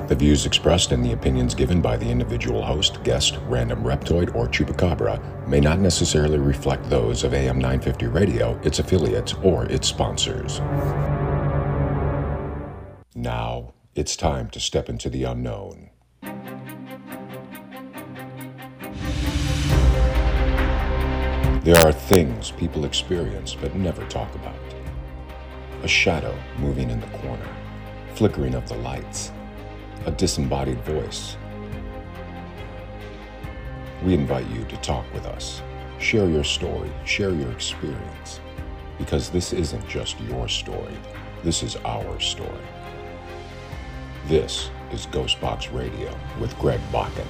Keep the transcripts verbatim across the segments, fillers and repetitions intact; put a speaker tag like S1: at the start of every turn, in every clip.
S1: The views expressed and the opinions given by the individual host, guest, random reptoid, or chupacabra may not necessarily reflect those of A M nine fifty Radio, its affiliates, or its sponsors. Now, it's time to step into the unknown. There are things people experience but never talk about. A shadow moving in the corner, flickering of the lights, a disembodied voice. We invite you to talk with us. Share your story, share your experience, because this isn't just your story, this is our story. This is Ghostbox Radio with Greg Bakken.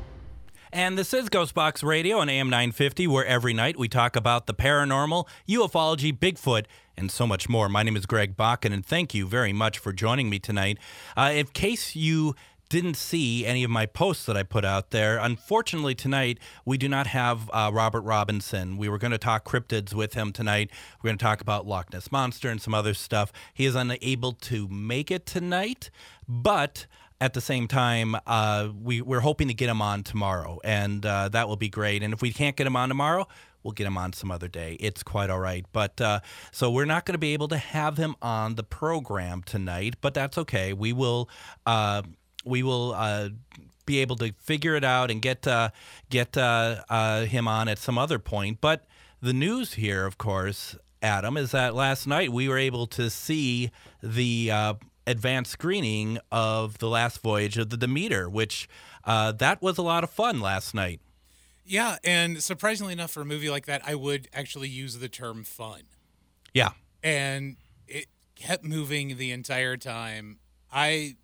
S2: And this is Ghostbox Radio on A M nine fifty, where every night we talk about the paranormal, ufology, Bigfoot, and so much more. My name is Greg Bakken, and thank you very much for joining me tonight. Uh, in case you didn't see any of my posts that I put out there, unfortunately tonight we do not have uh, Robert Robinson. We were going to talk cryptids with him tonight. We're going to talk about Loch Ness Monster and some other stuff. He is unable to make it tonight, but at the same time, uh, we, we're hoping to get him on tomorrow, and uh, that will be great. And if we can't get him on tomorrow, we'll get him on some other day. It's quite all right. But uh, so we're not going to be able to have him on the program tonight, but that's okay. We will uh, we will uh, be able to figure it out and get uh, get uh, uh, him on at some other point. But the news here, of course, Adam, is that last night we were able to see the Uh, advanced screening of The Last Voyage of the Demeter, which uh, that was a lot of fun last night.
S3: Yeah, and surprisingly enough, for a movie like that, I would actually use the term fun.
S2: Yeah.
S3: And it kept moving the entire time. I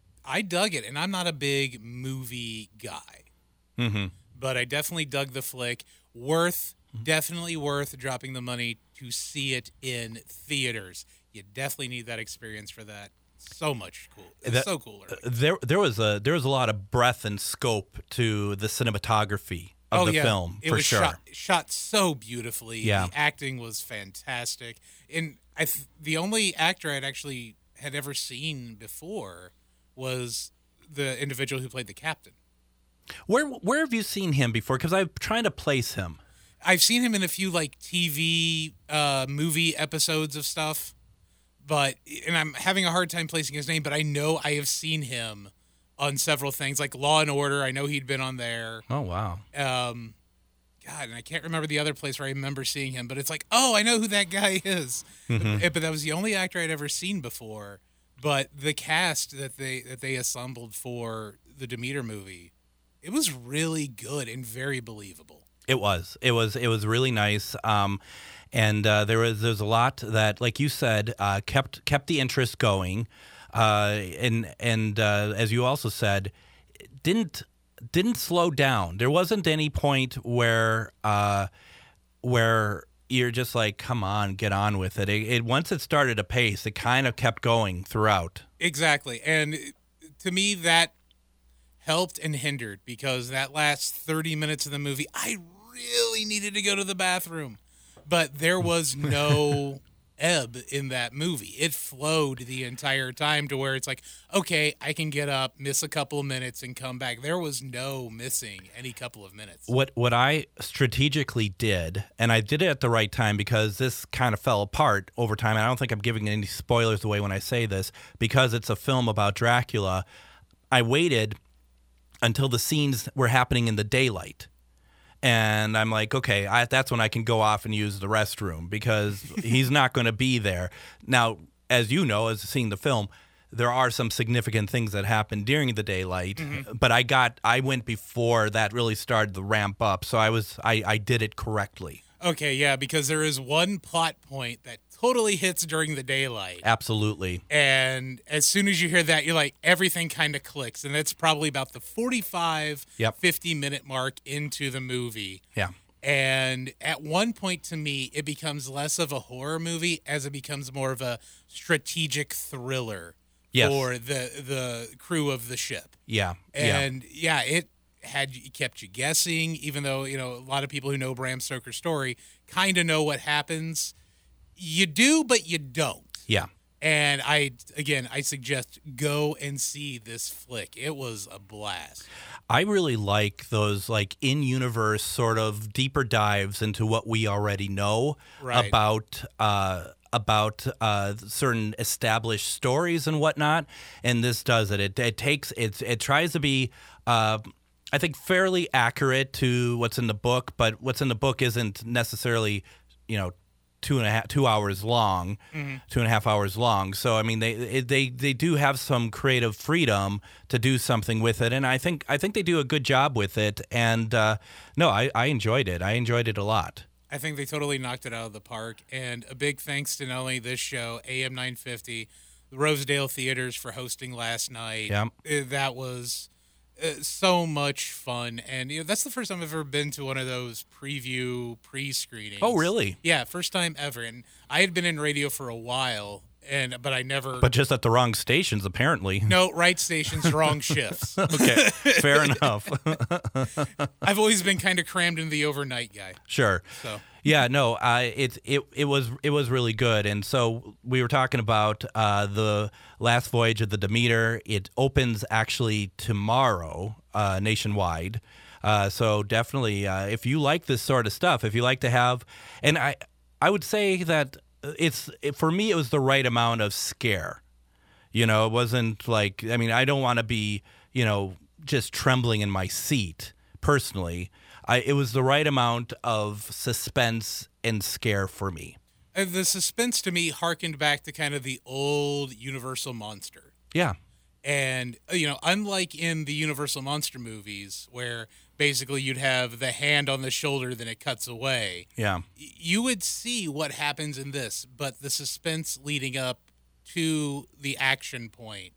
S3: I dug it, and I'm not a big movie guy.
S2: Mm-hmm.
S3: But I definitely dug the flick. Worth, definitely worth dropping the money to see it in theaters. You definitely need that experience for that. So much cool. It's
S2: that,
S3: so cool.
S2: Uh, there, there was a there was a lot of breadth and scope to the cinematography of
S3: oh,
S2: the
S3: yeah.
S2: film,
S3: it
S2: for
S3: was
S2: sure.
S3: Shot, shot so beautifully.
S2: Yeah.
S3: The acting was fantastic. And I th- the only actor I'd actually had ever seen before was the individual who played the captain.
S2: Where where have you seen him before? Because I'm trying to place him.
S3: I've seen him in a few like T V, uh, movie episodes of stuff. But, and I'm having a hard time placing his name, but I know I have seen him on several things, like Law and Order. I know he'd been on there.
S2: Oh, wow.
S3: Um, God, and I can't remember the other place where I remember seeing him, but it's like, oh, I know who that guy is.
S2: Mm-hmm.
S3: But that was the only actor I'd ever seen before. But the cast that they that they assembled for the Demeter movie, it was really good and very believable.
S2: It was. It was. It was really nice. Um, and uh, there was there's a lot that, like you said, uh, kept kept the interest going, uh, and and uh, as you also said, didn't didn't slow down. There wasn't any point where uh, where you're just like, come on, get on with it. It, it. Once it started a pace, it kind of kept going throughout.
S3: Exactly, and to me that helped and hindered, because that last thirty minutes of the movie, I really needed to go to the bathroom. But there was no ebb in that movie. It flowed the entire time to where it's like, okay, I can get up, miss a couple of minutes, and come back. There was no missing any couple of minutes.
S2: What what I strategically did, and I did it at the right time because this kind of fell apart over time, and I don't think I'm giving any spoilers away when I say this, because it's a film about Dracula, I waited until the scenes were happening in the daylight. And I'm like, okay, I, that's when I can go off and use the restroom, because he's not going to be there. Now, as you know, as seeing the film, there are some significant things that happen during the daylight. Mm-hmm. But I got, I went before that really started to ramp up, so I was, I, I did it correctly.
S3: Okay, yeah, because there is one plot point that totally hits during the daylight.
S2: Absolutely.
S3: And as soon as you hear that, you're like, everything kind of clicks. And that's probably about the forty-five,
S2: yep.
S3: fifty minute mark into the movie.
S2: Yeah.
S3: And at one point, to me, it becomes less of a horror movie as it becomes more of a strategic thriller
S2: yes.
S3: for the the crew of the ship.
S2: Yeah.
S3: And
S2: yeah,
S3: yeah it had kept you guessing, even though, you know, a lot of people who know Bram Stoker's story kind of know what happens. You do, but you don't.
S2: Yeah.
S3: And I, again, I suggest go and see this flick. It was a blast.
S2: I really like those like in-universe sort of deeper dives into what we already know
S3: Right.
S2: about uh, about uh, certain established stories and whatnot. And this does it. It, it takes it. It tries to be. Uh, I think fairly accurate to what's in the book, but what's in the book isn't necessarily, you know, two and a half, two hours long,
S3: Mm-hmm.
S2: two and a half hours long. So I mean, they it, they they do have some creative freedom to do something with it, and I think I think they do a good job with it. And uh, no, I, I enjoyed it. I enjoyed it a lot.
S3: I think they totally knocked it out of the park. And a big thanks to not only this show, A M nine fifty, the Rosedale Theaters for hosting last night.
S2: Yeah.
S3: Uh, That was uh, so much fun. And you know, that's the first time I've ever been to one of those preview pre-screenings.
S2: Oh, really?
S3: Yeah, first time ever. And I had been in radio for a while, and but I never.
S2: But just at the wrong stations, apparently.
S3: no, right stations, wrong shifts.
S2: Okay, fair enough.
S3: I've always been kind of crammed into the overnight guy.
S2: Sure.
S3: So
S2: Yeah, no, uh, it it it was it was really good, and so we were talking about uh, the last voyage of the Demeter. It opens actually tomorrow uh, nationwide, uh, so definitely uh, if you like this sort of stuff, if you like to have, and I I would say that it's it, for me it was the right amount of scare. You know, it wasn't like I mean I don't want to be you know just trembling in my seat personally. I, it was the right amount of suspense and scare for me.
S3: uh, the suspense to me harkened back to kind of the old Universal Monster.
S2: Yeah.
S3: And, uh, you know, unlike in the Universal Monster movies, where basically you'd have the hand on the shoulder, then it cuts away,
S2: Yeah.
S3: y- you would see what happens in this, but the suspense leading up to the action point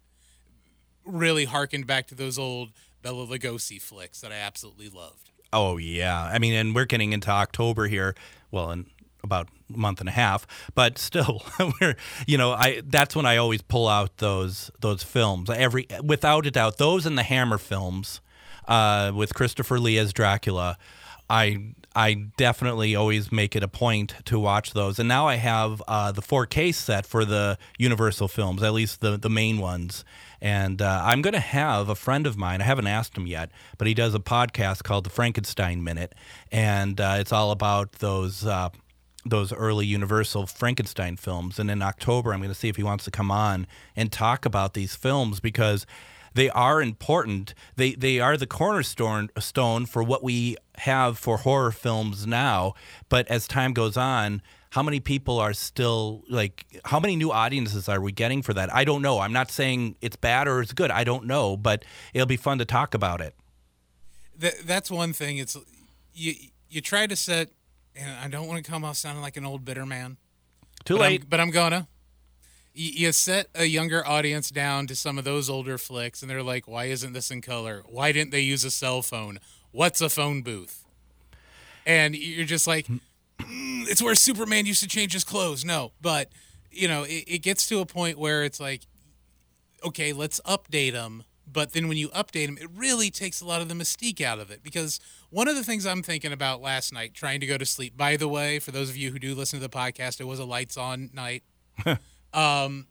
S3: really harkened back to those old Bela Lugosi flicks that I absolutely loved.
S2: Oh, yeah. I mean, and we're getting into October here. Well, in about a month and a half, but still, we're you know, I that's when I always pull out those those films. Every without a doubt, those and the Hammer films uh, with Christopher Lee as Dracula. I I definitely always make it a point to watch those. And now I have uh, the four K set for the Universal films, at least the the main ones. And uh, I'm going to have a friend of mine, I haven't asked him yet, but he does a podcast called The Frankenstein Minute. And uh, it's all about those uh, those early Universal Frankenstein films. And in October, I'm going to see if he wants to come on and talk about these films because they are important. They they are the cornerstone stone for what we have for horror films now. But as time goes on, how many people are still like? How many new audiences are we getting for that? I don't know. I'm not saying it's bad or it's good. I don't know, but it'll be fun to talk about it.
S3: That, that's one thing. It's you. You try to set, and I don't want to come off sounding like an old bitter man.
S2: Too
S3: but
S2: late.
S3: I'm, but I'm gonna. You, you set a younger audience down to some of those older flicks, and they're like, "Why isn't this in color? Why didn't they use a cell phone? What's a phone booth?" And you're just like, mm, "It's where Superman used to change his clothes." No, but you know, it, it gets to a point where it's like, okay, let's update them. But then when you update them, it really takes a lot of the mystique out of it. Because one of the things I'm thinking about last night, trying to go to sleep, by the way, for those of you who do listen to the podcast, it was a lights on night. um,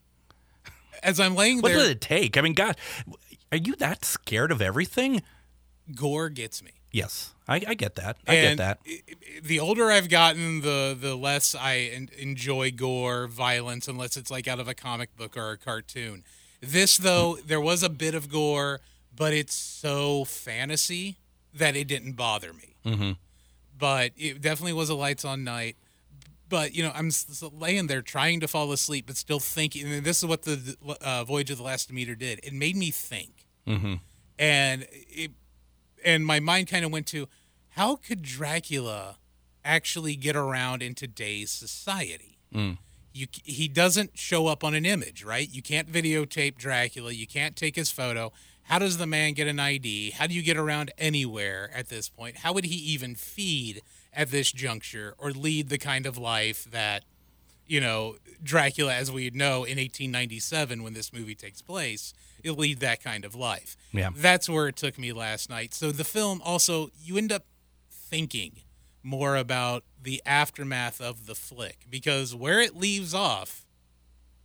S3: as I'm laying
S2: What
S3: there,
S2: does it take? I mean, God, are you that scared of everything?
S3: gore gets me.
S2: Yes, I, I get that. I
S3: And
S2: get that.
S3: i- i- the older I've gotten, the the less I en- enjoy gore, violence, unless it's like out of a comic book or a cartoon. This, though, there was a bit of gore, but it's so fantasy that it didn't bother me.
S2: Mm-hmm.
S3: But it definitely was a lights on night. But, you know, I'm s- s- laying there trying to fall asleep, but still thinking. And this is what the uh, Voyage of the Last Demeter did. It made me think.
S2: Mm-hmm.
S3: And it, and my mind kind of went to, how could Dracula actually get around in today's society?
S2: Mm.
S3: You, he doesn't show up on an image, right? You can't videotape Dracula. You can't take his photo. How does the man get an I D? How do you get around anywhere at this point? How would he even feed at this juncture or lead the kind of life that, you know, Dracula, as we know, in eighteen ninety-seven, when this movie takes place, he'll lead that kind of life.
S2: Yeah.
S3: That's where it took me last night. So the film also, you end up thinking more about the aftermath of the flick, because where it leaves off,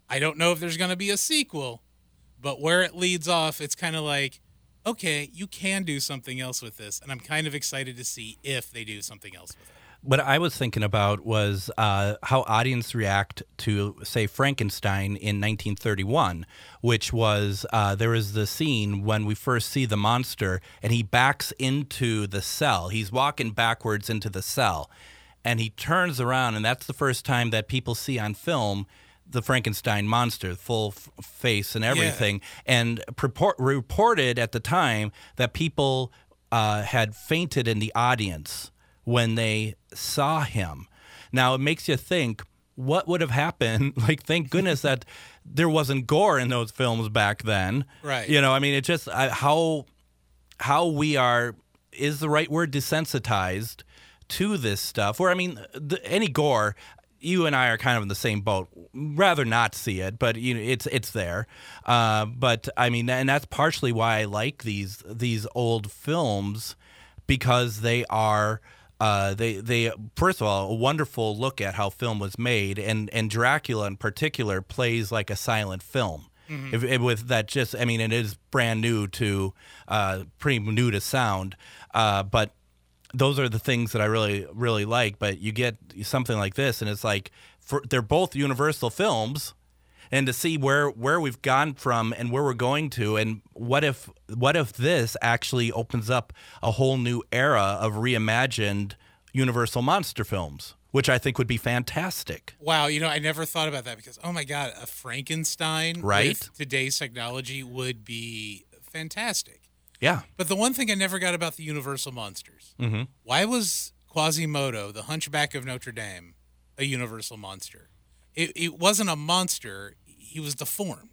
S3: I don't know if there's going to be a sequel, but where it leads off, it's kind of like, okay, you can do something else with this, and I'm kind of excited to see if they do something else with it.
S2: What I was thinking about was uh, how audience react to, say, Frankenstein in nineteen thirty-one, which was uh, there is the scene when we first see the monster, and he backs into the cell. He's walking backwards into the cell, and he turns around, and that's the first time that people see on film the Frankenstein monster, full f- face and everything, yeah. and purport- reported at the time that people uh, had fainted in the audience when they saw him. Now, it makes you think, what would have happened? Like, thank goodness that there wasn't gore in those films back then.
S3: Right.
S2: You know, I mean, it just, I, how, how we are, is the right word, desensitized to this stuff. Where, I mean, the, any gore, you and I are kind of in the same boat. Rather not see it, but you know, it's it's there. Uh, but I mean, and that's partially why I like these these old films, because they are uh, they they first of all a wonderful look at how film was made, and and Dracula in particular plays like a silent film. Mm-hmm. If, if with that, just I mean, it is brand new to uh, pretty new to sound, uh, but. Those are the things that I really, really like. But you get something like this, and it's like for, they're both Universal films, and to see where, where we've gone from and where we're going to, and what if what if this actually opens up a whole new era of reimagined Universal monster films, which I think would be fantastic.
S3: Wow, you know, I never thought about that because, oh my God, a Frankenstein
S2: right?
S3: with today's technology would be fantastic.
S2: Yeah.
S3: But the one thing I never got about the Universal monsters, mm-hmm. why was Quasimodo, the Hunchback of Notre Dame, a Universal monster? It, it wasn't a monster. He was deformed.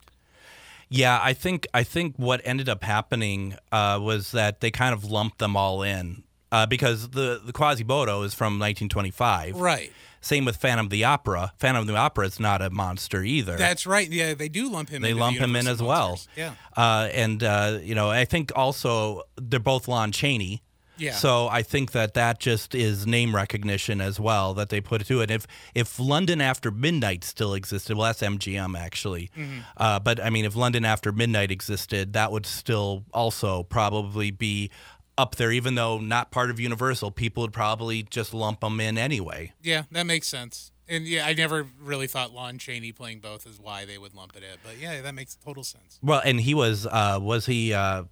S2: Yeah, I think I think what ended up happening uh, was that they kind of lumped them all in uh, because the, the Quasimodo is from nineteen twenty-five.
S3: Right.
S2: Same with Phantom of the Opera. Phantom of the Opera is not a monster either.
S3: That's right. Yeah, they do lump him in.
S2: They lump
S3: the
S2: him in as
S3: monsters.
S2: well.
S3: Yeah.
S2: Uh, and, uh, you know, I think also they're both Lon Chaney.
S3: Yeah.
S2: So I think that that just is name recognition as well that they put to it. If if London After Midnight still existed, well, that's M G M actually. Mm-hmm. Uh, but, I mean, if London After Midnight existed, that would still also probably be up there, even though not part of Universal, people would probably just lump them in anyway.
S3: Yeah, that makes sense. And yeah, I never really thought Lon Chaney playing both is why they would lump it in. But yeah, that makes total sense.
S2: Well, and he was, uh, was he, uh,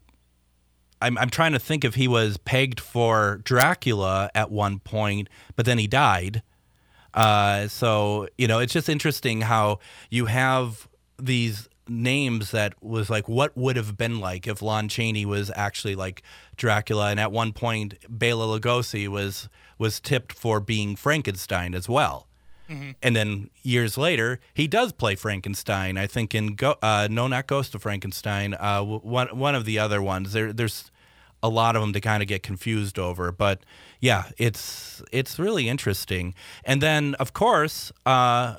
S2: I'm, I'm trying to think if he was pegged for Dracula at one point, but then he died. Uh, so, you know, it's just interesting how you have these names that was like what would have been like if Lon Chaney was actually like Dracula, and at one point Bela Lugosi was was tipped for being Frankenstein as well. Mm-hmm. And then years later he does play Frankenstein, I think in Go- uh, no not Ghost of Frankenstein, uh, one one of the other ones. There there's a lot of them to kind of get confused over, but yeah, it's it's really interesting. And then of course uh,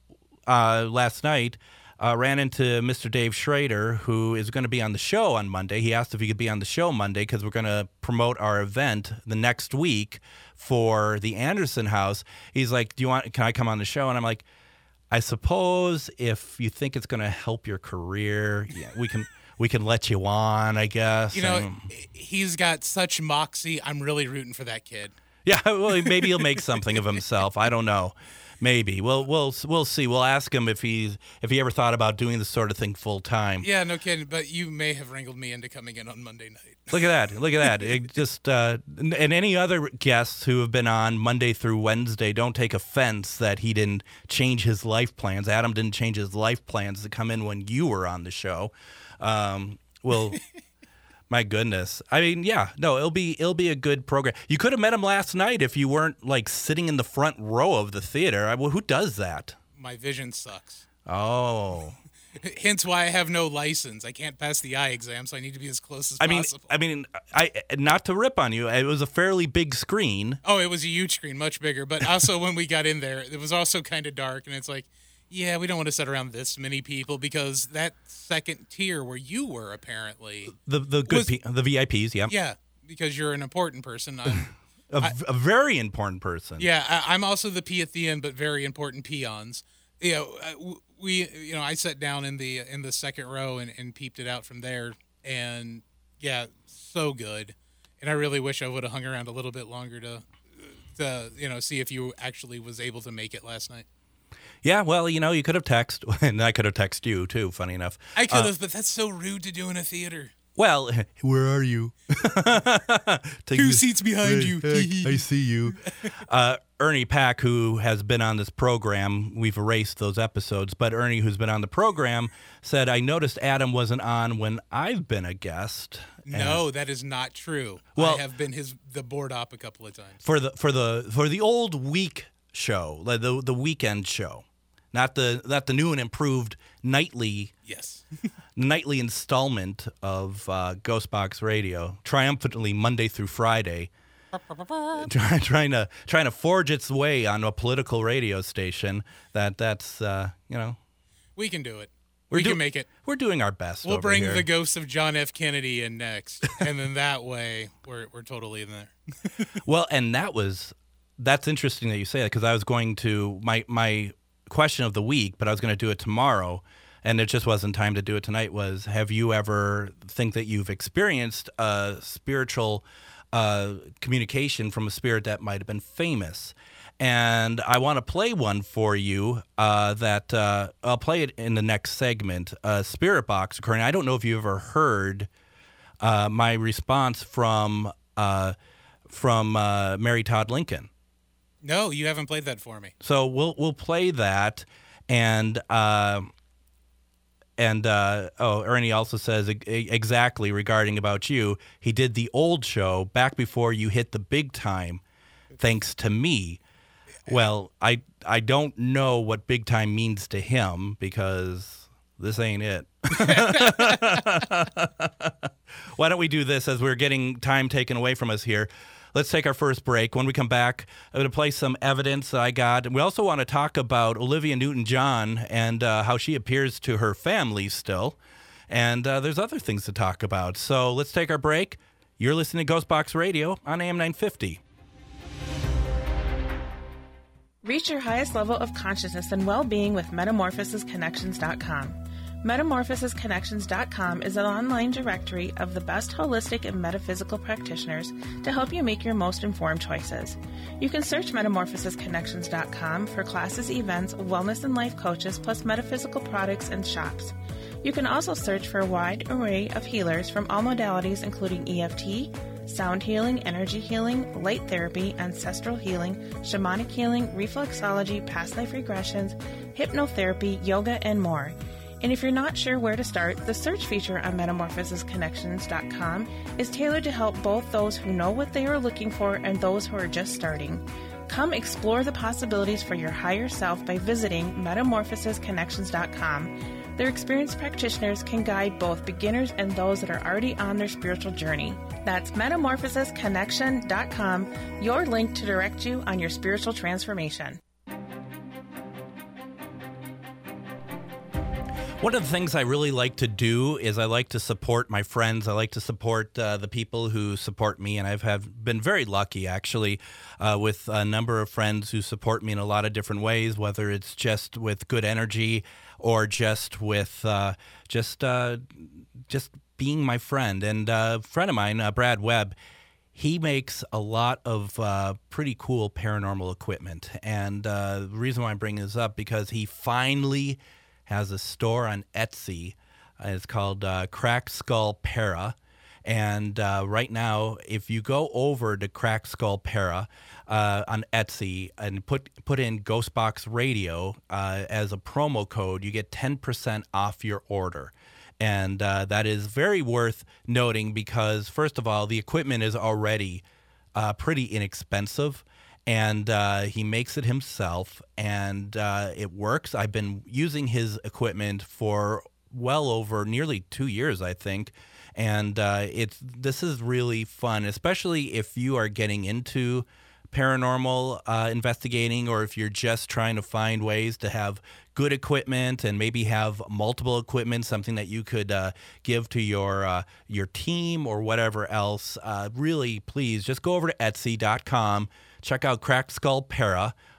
S2: uh, last night Uh, ran into Mister Dave Schrader, who is going to be on the show on Monday. He asked if he could be on the show Monday because we're going to promote our event the next week for the Anderson House. He's like, "Do you want? Can I come on the show?" And I'm like, "I suppose if you think it's going to help your career, yeah, we can we can let you on, I guess."
S3: You know,
S2: and,
S3: he's got such moxie. I'm really rooting for that kid.
S2: Yeah, well, maybe he'll make something of himself. I don't know. Maybe we'll we'll we'll see. We'll ask him if he if he ever thought about doing this sort of thing full time.
S3: Yeah, no kidding. But you may have wrangled me into coming in on Monday night.
S2: Look at that! Look at that! It just uh, and any other guests who have been on Monday through Wednesday, don't take offense that he didn't change his life plans. Adam didn't change his life plans to come in when you were on the show. Um, well. My goodness. I mean, yeah, no, it'll be it'll be a good program. You could have met him last night if you weren't like sitting in the front row of the theater. I, well, who does that?
S3: My vision sucks.
S2: Oh.
S3: Hence why I have no license. I can't pass the eye exam, so I need to be as close as
S2: I mean,
S3: possible.
S2: I mean, I not to rip on you. It was a fairly big screen.
S3: Oh, it was a huge screen, much bigger. But also when we got in there, it was also kind of dark, and it's like, yeah, we don't want to sit around this many people because that second tier where you were apparently
S2: the the good
S3: was,
S2: pe- the V I Ps, yeah,
S3: yeah, because you're an important person. I'm,
S2: a,
S3: I,
S2: a very important person.
S3: Yeah, I, I'm also the P at the end, but very important peons. You know, we, you know, I sat down in the in the second row and, and peeped it out from there, and yeah, so good. And I really wish I would have hung around a little bit longer to, to you know, see if you actually was able to make it last night.
S2: Yeah, well, you know, you could have texted, and I could have texted you too. Funny enough,
S3: I could have,
S2: uh,
S3: but that's so rude to do in a theater.
S2: Well, where are you?
S3: Two seats behind you.
S2: I see you. Uh, Ernie Pack, who has been on this program, we've erased those episodes, but Ernie, who's been on the program, said, I noticed Adam wasn't on when I've been a guest.
S3: No, that is not true.
S2: Well,
S3: I have been his the board op a couple of times.
S2: For the for the for the old week show, like the the weekend show. Not the not the new and improved nightly
S3: yes
S2: nightly installment of uh, Ghostbox Radio, triumphantly Monday through Friday, try, trying to trying to forge its way on a political radio station. That that's uh, you know
S3: we can do it.
S2: We're
S3: we
S2: do-
S3: can make it.
S2: We're doing our best.
S3: We'll
S2: over
S3: bring
S2: here.
S3: the ghost of John F. Kennedy in next, and then that way we're we're totally in there.
S2: Well, and that was that's interesting that you say that, because I was going to my my. question of the week, but I was going to do it tomorrow, and it just wasn't time to do it tonight, was have you ever think that you've experienced a spiritual uh, communication from a spirit that might have been famous? And I want to play one for you uh, that uh, I'll play it in the next segment, uh, Spirit Box occurring. I don't know if you ever heard uh, my response from uh, from uh, Mary Todd Lincoln.
S3: No, you haven't played that for me.
S2: So we'll we'll play that, and uh, and uh, oh, Ernie also says e- exactly regarding about you. He did the old show back before you hit the big time, thanks to me. Well, I I don't know what big time means to him, because this ain't it. Why don't we do this, as we're getting time taken away from us here? Let's take our first break. When we come back, I'm going to play some evidence that I got. And we also want to talk about Olivia Newton-John and uh, how she appears to her family still. And uh, there's other things to talk about. So let's take our break. You're listening to Ghostbox Radio on A M nine fifty.
S4: Reach your highest level of consciousness and well-being with metamorphosis connections dot com. metamorphosis connections dot com is an online directory of the best holistic and metaphysical practitioners to help you make your most informed choices. You can search metamorphosis connections dot com for classes, events, wellness and life coaches, plus metaphysical products and shops. You can also search for a wide array of healers from all modalities, including E F T, sound healing, energy healing, light therapy, ancestral healing, shamanic healing, reflexology, past life regressions, hypnotherapy, yoga, and more. And if you're not sure where to start, the search feature on metamorphosis connections dot com is tailored to help both those who know what they are looking for and those who are just starting. Come explore the possibilities for your higher self by visiting metamorphosis connections dot com. Their experienced practitioners can guide both beginners and those that are already on their spiritual journey. That's metamorphosis connection dot com, your link to direct you on your spiritual transformation.
S2: One of the things I really like to do is I like to support my friends. I like to support uh, the people who support me, and I've have been very lucky, actually, uh, with a number of friends who support me in a lot of different ways, whether it's just with good energy or just with uh, just uh, just being my friend. And uh, a friend of mine, uh, Brad Webb, he makes a lot of uh, pretty cool paranormal equipment. And uh, the reason why I'm bringing this up, because he finally has a store on Etsy. Uh, it's called uh, Crack Skull Para. And uh, right now, if you go over to Crack Skull Para uh, on Etsy and put put in Ghostbox Radio uh, as a promo code, you get ten percent off your order. And uh, that is very worth noting because, first of all, the equipment is already uh, pretty inexpensive. And uh, he makes it himself, and uh, it works. I've been using his equipment for well over nearly two years, I think. And uh, it's this is really fun, especially if you are getting into paranormal uh, investigating, or if you're just trying to find ways to have good equipment and maybe have multiple equipment, something that you could uh, give to your uh, your team or whatever else. Uh, really, please just go over to etsy dot com. Check out Crack Skull Para.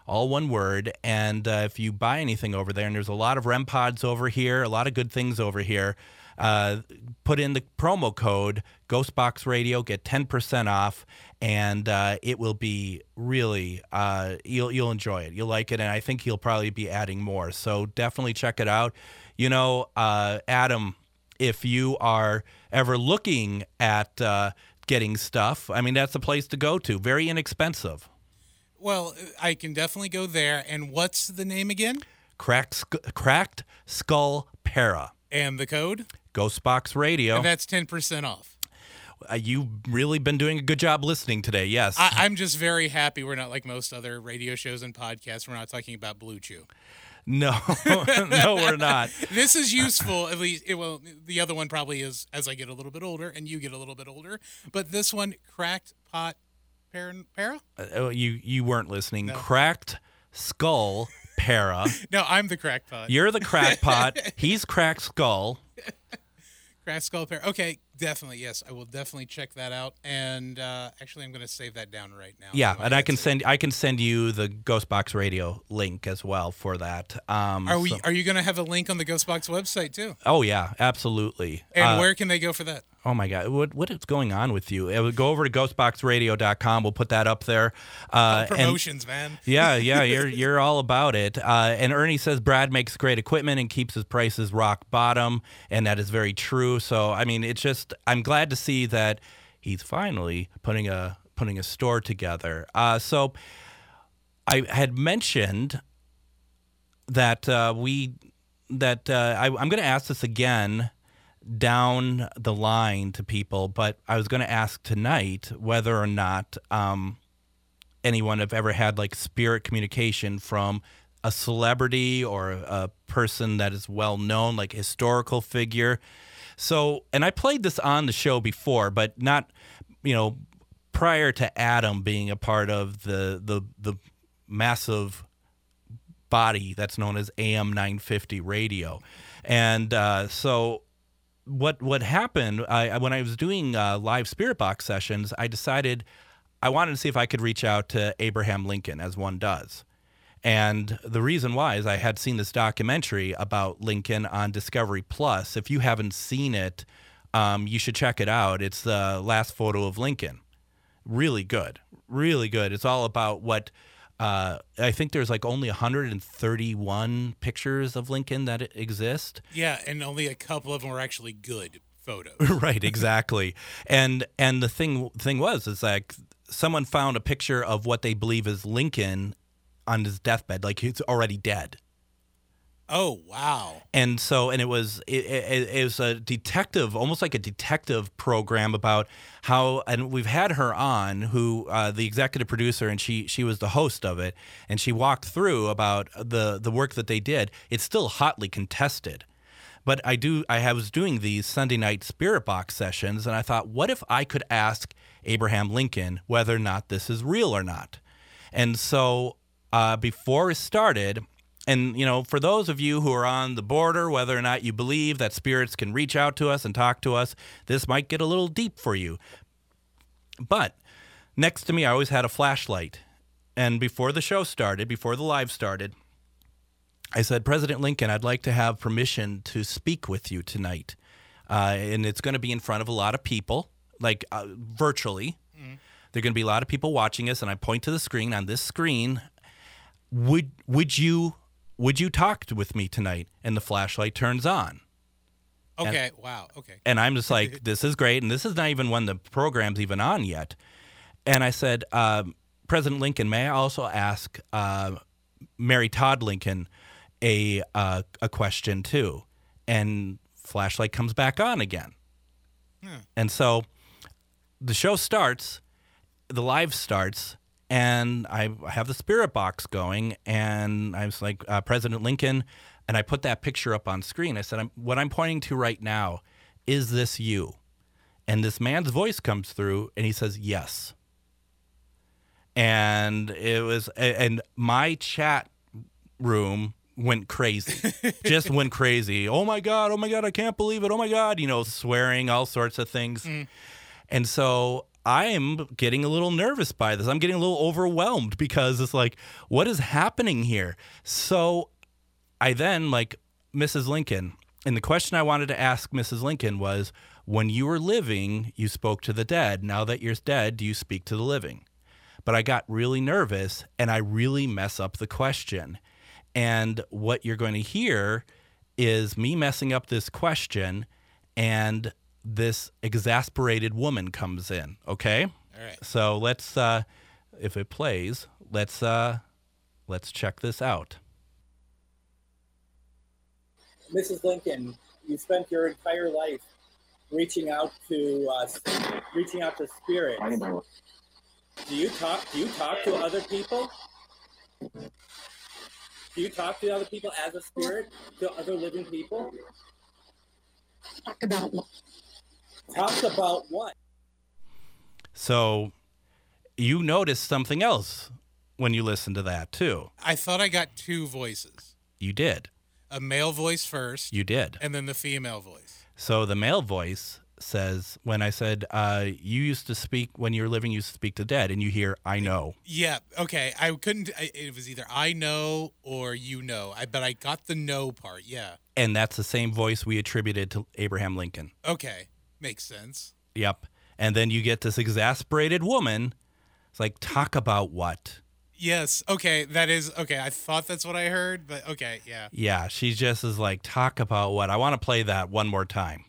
S2: all one word. And uh, if you buy anything over there, and there's a lot of R E M pods over here, a lot of good things over here, uh, put in the promo code Ghostbox Radio, get ten percent off, and uh, it will be really, uh, you'll, you'll enjoy it. You'll like it, and I think he'll probably be adding more. So definitely check it out. You know, uh, Adam, if you are ever looking at uh, getting stuff, I mean, that's the place to go to. Very inexpensive.
S3: Well, I can definitely go there. And what's the name again?
S2: Cracked, Sk- Cracked Skull Para.
S3: And the code?
S2: Ghostbox Radio.
S3: And that's ten percent off.
S2: Uh, you've really been doing a good job listening today, yes.
S3: I, I'm just very happy we're not like most other radio shows and podcasts. We're not talking about Blue Chew.
S2: No, no, we're not.
S3: This is useful, at least. It, well, the other one probably is as I get a little bit older and you get a little bit older. But this one, Cracked Pot Para? para?
S2: Uh, you, you weren't listening.
S3: No.
S2: Cracked Skull Para.
S3: No, I'm the crackpot.
S2: You're the crackpot. He's Cracked Skull.
S3: Cracked Skull Para. Okay, definitely. Yes, I will definitely check that out. And uh, actually, I'm going to save that down right now.
S2: Yeah,
S3: So
S2: and I can
S3: that's it.
S2: send I can send you the Ghostbox Radio link as well for that. Um,
S3: Are we?
S2: so-
S3: Are you going to have a link on the Ghostbox website too?
S2: oh yeah, absolutely.
S3: And
S2: Uh,
S3: where can they go for that?
S2: Oh my God, what what is going on with you? It would go over to ghostbox radio dot com. We'll put that up there. Uh, and-
S3: Promotions, man.
S2: yeah, yeah, you're you're all about it. Uh, and Ernie says Brad makes great equipment and keeps his prices rock bottom, and that is very true. So I mean, it's just I'm glad to see that he's finally putting a putting a store together. Uh, so I had mentioned that uh, we that uh, I, I'm going to ask this again down the line to people, but I was going to ask tonight whether or not um, anyone have ever had like spirit communication from a celebrity or a person that is well known, like a historical figure. So, and I played this on the show before, but not, you know, prior to Adam being a part of the the the massive body that's known as A M nine fifty radio, and uh, so. What what happened I, when I was doing uh, live Spirit Box sessions, I decided I wanted to see if I could reach out to Abraham Lincoln, as one does. And the reason why is I had seen this documentary about Lincoln on Discovery Plus. If you haven't seen it, um, you should check it out. It's the last photo of Lincoln. Really good. Really good. It's all about what uh, I think there's like only one hundred thirty-one pictures of Lincoln that exist.
S3: Yeah, and only a couple of them were actually good photos.
S2: Right, exactly. And and the thing thing was is like someone found a picture of what they believe is Lincoln on his deathbed, like he's already dead.
S3: Oh, wow.
S2: And so, and it was it, it, it was a detective, almost like a detective program about how, and we've had her on, who uh, the executive producer, and she she was the host of it, and she walked through about the the work that they did. It's still hotly contested, but I do I was doing these Sunday night Spirit Box sessions, and I thought, what if I could ask Abraham Lincoln whether or not this is real or not? And so uh, before it started. And, you know, for those of you who are on the border, whether or not you believe that spirits can reach out to us and talk to us, this might get a little deep for you. But next to me, I always had a flashlight. And before the show started, before the live started, I said, President Lincoln, I'd like to have permission to speak with you tonight. Uh, and it's going to be in front of a lot of people, like uh, virtually. Mm-hmm. There are going to be a lot of people watching us. And I point to the screen. On this screen, would would you... Would you talk with me tonight? And the flashlight turns on.
S3: Okay,
S2: and,
S3: wow, okay.
S2: And I'm just like, this is great. And this is not even when the program's even on yet. And I said, um, President Lincoln, may I also ask uh, Mary Todd Lincoln a uh, a question too? And flashlight comes back on again. Hmm. And so the show starts, the live starts, and I have the Spirit Box going, and I was like, uh, President Lincoln, and I put that picture up on screen. I said, I'm, what I'm pointing to right now, is this you? And this man's voice comes through, and he says, yes. And it was, and my chat room went crazy, just went crazy. Oh my God, oh my God, I can't believe it. Oh my God, you know, swearing, all sorts of things. Mm. And so I am getting a little nervous by this. I'm getting a little overwhelmed because it's like, what is happening here? So I then, like, Missus Lincoln, and the question I wanted to ask Missus Lincoln was, when you were living, you spoke to the dead. Now that you're dead, do you speak to the living? But I got really nervous, and I really mess up the question. And what you're going to hear is me messing up this question, and this exasperated woman comes in, okay?
S3: All right.
S2: So let's, uh, if it plays, let's uh, let's check this out.
S5: Missus Lincoln, you spent your entire life reaching out to uh, reaching out to spirits. Do you talk? Do you talk to other people? Do you talk to other people as a spirit, to other living people?
S6: Talk about what?
S5: Talk about what?
S2: So you noticed something else when you listened to that, too.
S3: I thought I got two voices.
S2: You did.
S3: A male voice first.
S2: You did.
S3: And then the female voice.
S2: So the male voice says, when I said, uh, you used to speak, when you were living, you used to speak to dead, and you hear, I know.
S3: Yeah, okay. I couldn't, I, it was either I know or you know. I But I got the know part, yeah.
S2: And that's the same voice we attributed to Abraham Lincoln.
S3: Okay, makes sense.
S2: Yep. And then you get this exasperated woman. It's like, talk about what?
S3: Yes, okay, that is, okay, I thought that's what I heard, but okay, yeah.
S2: Yeah, she just is like, talk about what? I want to play that one more time.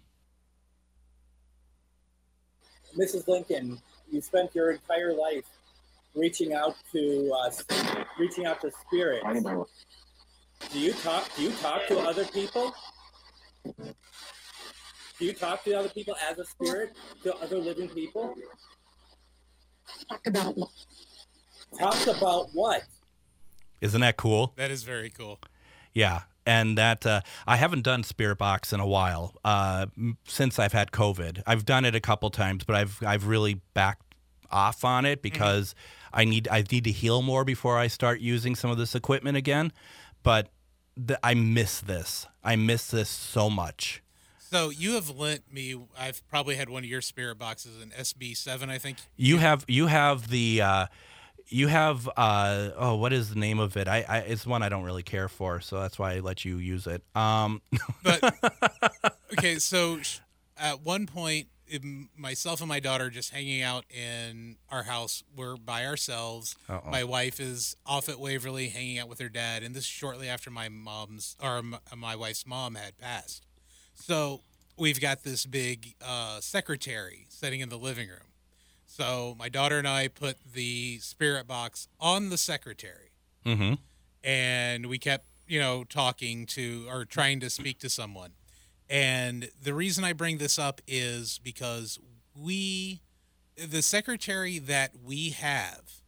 S5: Missus Lincoln, you spent your entire life reaching out to uh, reaching out to spirits. Do you talk? Do you talk to other people? Do you talk to other people as a spirit, to other living people?
S6: Talk about what?
S5: Talk about what?
S2: Isn't that cool?
S3: That is very cool.
S2: Yeah. And that uh, I haven't done Spirit Box in a while uh, since I've had COVID. I've done it a couple times, but I've I've really backed off on it because mm-hmm. I need I need to heal more before I start using some of this equipment again. But the, I miss this. I miss this so much.
S3: So you have lent me. I've probably had one of your Spirit Boxes, an S B seven, I think.
S2: You have you have the. Uh, You have, uh, oh, what is the name of it? I, I, it's one I don't really care for, so that's why I let you use it. Um.
S3: But, okay, so at one point, it, myself and my daughter just hanging out in our house. We're by ourselves. Uh-oh. My wife is off at Waverly hanging out with her dad, and this is shortly after my mom's, or my wife's mom had passed. So we've got this big uh, secretary sitting in the living room. So my daughter and I put the Spirit Box on the secretary,
S2: mm-hmm.
S3: and we kept, you know, talking to or trying to speak to someone. And the reason I bring this up is because we, the secretary that we have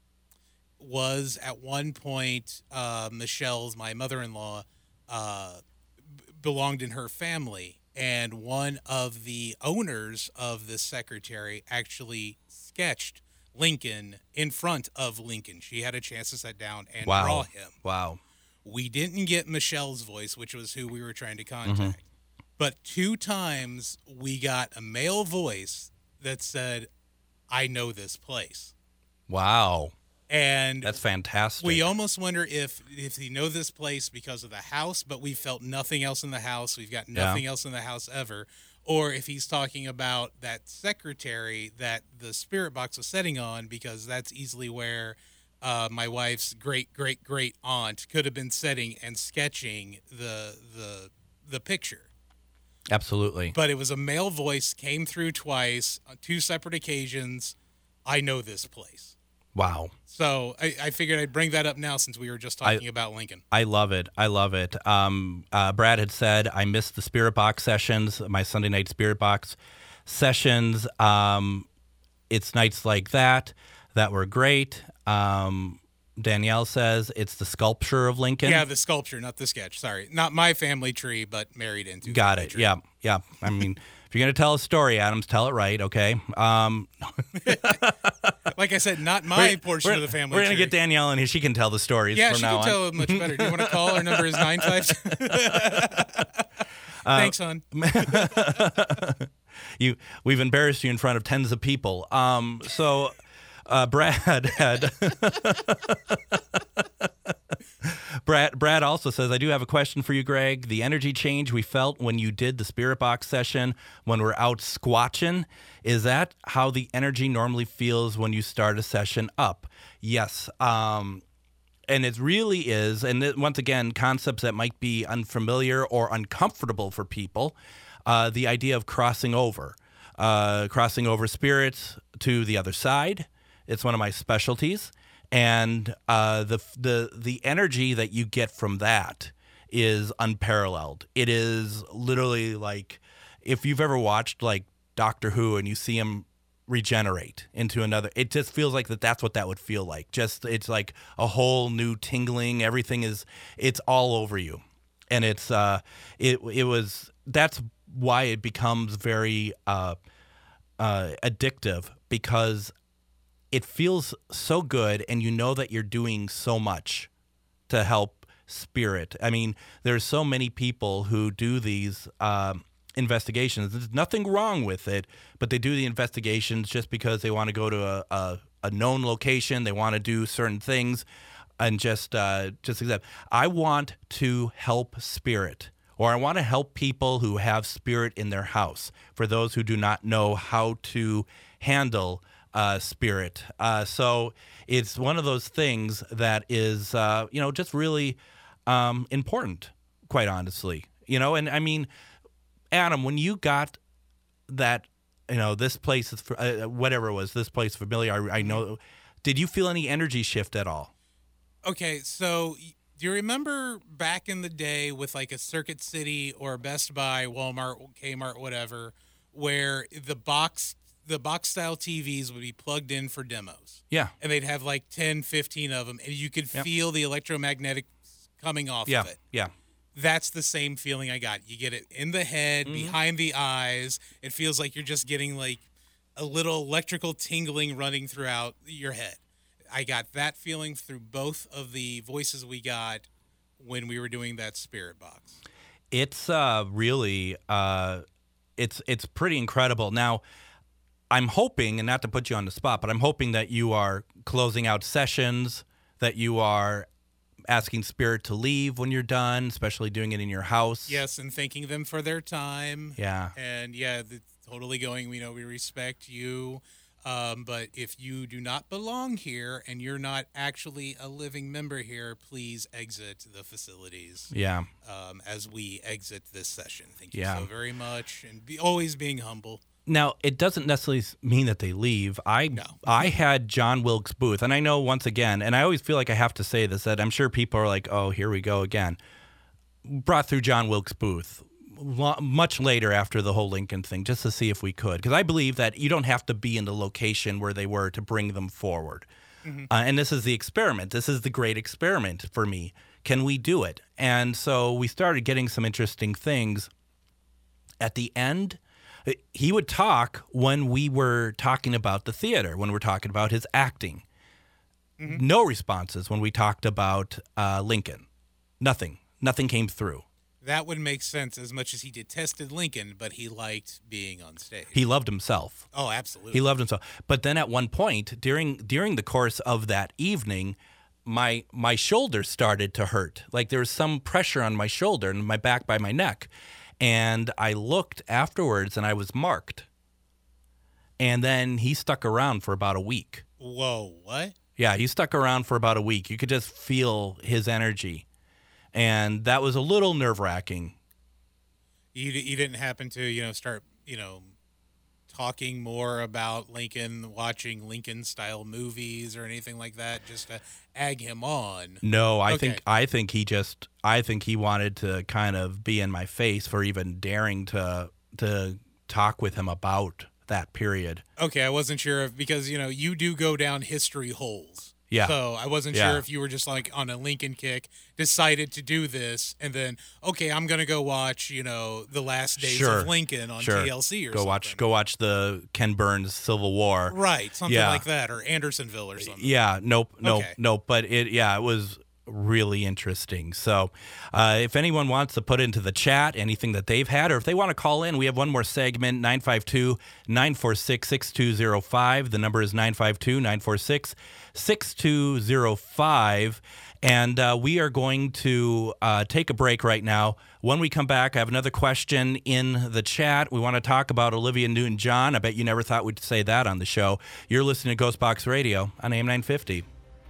S3: was at one point, uh, Michelle's, my mother-in-law, uh, b- belonged in her family. And one of the owners of this secretary actually sketched Lincoln in front of Lincoln. She had a chance to sit down and
S2: wow.
S3: draw him.
S2: Wow.
S3: We didn't get Michelle's voice, which was who we were trying to contact.
S2: Mm-hmm.
S3: But two times we got a male voice that said, I know this place.
S2: Wow.
S3: And
S2: that's fantastic.
S3: We almost wonder if if he know this place because of the house, but we felt nothing else in the house. We've got nothing yeah. else in the house ever. Or if he's talking about that secretary that the Spirit Box was sitting on, because that's easily where uh, my wife's great great great aunt could have been sitting and sketching the the the picture.
S2: Absolutely.
S3: But it was a male voice, came through twice on two separate occasions. I know this place.
S2: Wow.
S3: So I, I figured I'd bring that up now since we were just talking
S2: I,
S3: about Lincoln.
S2: I love it. I love it. Um, uh, Brad had said, I missed the Spirit Box sessions, my Sunday night Spirit Box sessions. Um, it's nights like that that were great. Um, Danielle says it's the sculpture of Lincoln.
S3: Yeah, the sculpture, not the sketch. Sorry. Not my family tree, but married into.
S2: Got it.
S3: Tree.
S2: Yeah. Yeah. I mean, if you're going to tell a story, Adams, tell it right. Okay. Um,
S3: like I said, not my portion of the family
S2: We're
S3: tree.
S2: going to get Danielle in here. She can tell the stories
S3: yeah,
S2: from
S3: she
S2: now
S3: can
S2: on.
S3: tell it much better. Do you want to call? Our number is nine five.
S2: Uh,
S3: Thanks, hon.
S2: you we've embarrassed you in front of tens of people. Um, so uh, Brad had Brad Brad also says, I do have a question for you, Greg. The energy change we felt when you did the Spirit Box session when we're out squatching, is that how the energy normally feels when you start a session up? Yes. Um, and it really is. And it, once again, concepts that might be unfamiliar or uncomfortable for people. Uh, the idea of crossing over, uh, crossing over spirits to the other side. It's one of my specialties. And uh, the the the energy that you get from that is unparalleled. It is literally like if you've ever watched like Doctor Who and you see him regenerate into another, it just feels like that. That's what that would feel like. Just it's like a whole new tingling. Everything is it's all over you, and it's uh it it was that's why it becomes very uh, uh, addictive because it feels so good, and you know that you're doing so much to help spirit. I mean, there's so many people who do these um, investigations. There's nothing wrong with it, but they do the investigations just because they want to go to a, a, a known location. They want to do certain things, and just uh, just accept. I want to help spirit, or I want to help people who have spirit in their house. For those who do not know how to handle Uh, spirit. Uh, so it's one of those things that is, uh, you know, just really um, important, quite honestly. You know, and I mean, Adam, when you got that, you know, this place is, uh, whatever it was, this place familiar, I, I know, did you feel any energy shift at all?
S3: Okay, so do you remember back in the day with like a Circuit City or Best Buy, Walmart, Kmart, whatever, where the box the box style T Vs would be plugged in for demos.
S2: Yeah.
S3: And they'd have like ten, fifteen of them, and you could
S2: Yep.
S3: feel the electromagnetic coming off
S2: Yeah.
S3: of it.
S2: Yeah.
S3: That's the same feeling I got. You get it in the head,
S2: Mm-hmm.
S3: behind the eyes. It feels like you're just getting like a little electrical tingling running throughout your head. I got that feeling through both of the voices we got when we were doing that Spirit Box.
S2: It's uh, really, uh, it's it's pretty incredible. Now, I'm hoping, and not to put you on the spot, but I'm hoping that you are closing out sessions, that you are asking spirit to leave when you're done, especially doing it in your house.
S3: Yes, and thanking them for their time.
S2: Yeah.
S3: And yeah, the, totally going, you know, we respect you. Um, but if you do not belong here and you're not actually a living member here, please exit the facilities.
S2: Yeah.
S3: Um, as we exit this session. Thank you
S2: Yeah.
S3: so very much. And be always being humble.
S2: Now, it doesn't necessarily mean that they leave. I
S3: No.
S2: I had John Wilkes Booth, and I know once again, and I always feel like I have to say this, that I'm sure people are like, oh, here we go again. Brought through John Wilkes Booth lo- much later after the whole Lincoln thing, just to see if we could. Because I believe that you don't have to be in the location where they were to bring them forward. Mm-hmm. Uh, and this is the experiment. This is the great experiment for me. Can we do it? And so we started getting some interesting things. At the end, he would talk when we were talking about the theater, when we're talking about his acting. Mm-hmm. No responses when we talked about uh, Lincoln. Nothing. Nothing came through.
S3: That would make sense as much as he detested Lincoln, but he liked being on stage.
S2: He loved himself.
S3: Oh, absolutely.
S2: He loved himself. But then at one point, during during the course of that evening, my my shoulder started to hurt. Like there was some pressure on my shoulder and my back by my neck. And I looked afterwards, and I was marked. And then he stuck around for about a week.
S3: Whoa, what?
S2: Yeah, he stuck around for about a week. You could just feel his energy. And that was a little nerve-wracking.
S3: You, you didn't happen to, you know, start, you know, talking more about Lincoln, watching Lincoln-style movies or anything like that, just to egg him on?
S2: No, I
S3: Okay.
S2: think I think he just I think he wanted to kind of be in my face for even daring to to talk with him about that period.
S3: Okay, I wasn't sure if, because, you know, you do go down history holes.
S2: Yeah.
S3: So I wasn't
S2: Yeah.
S3: sure if you were just like on a Lincoln kick, decided to do this, and then, okay, I'm going to go watch, you know, The Last Days
S2: Sure.
S3: of Lincoln on
S2: Sure.
S3: T L C or
S2: go
S3: something.
S2: watch go watch the Ken Burns Civil War.
S3: Right, something
S2: Yeah.
S3: like that, or Andersonville or something.
S2: Yeah, nope, nope,
S3: Okay.
S2: nope. But it, yeah, it was really interesting. So uh, if anyone wants to put into the chat anything that they've had, or if they want to call in, we have one more segment, nine five two, nine four six, six two zero five. The number is nine five two, nine four six, six two zero five. And uh, we are going to uh, take a break right now. When we come back, I have another question in the chat. We want to talk about Olivia Newton-John. I bet you never thought we'd say that on the show. You're listening to Ghostbox Radio on A M nine fifty.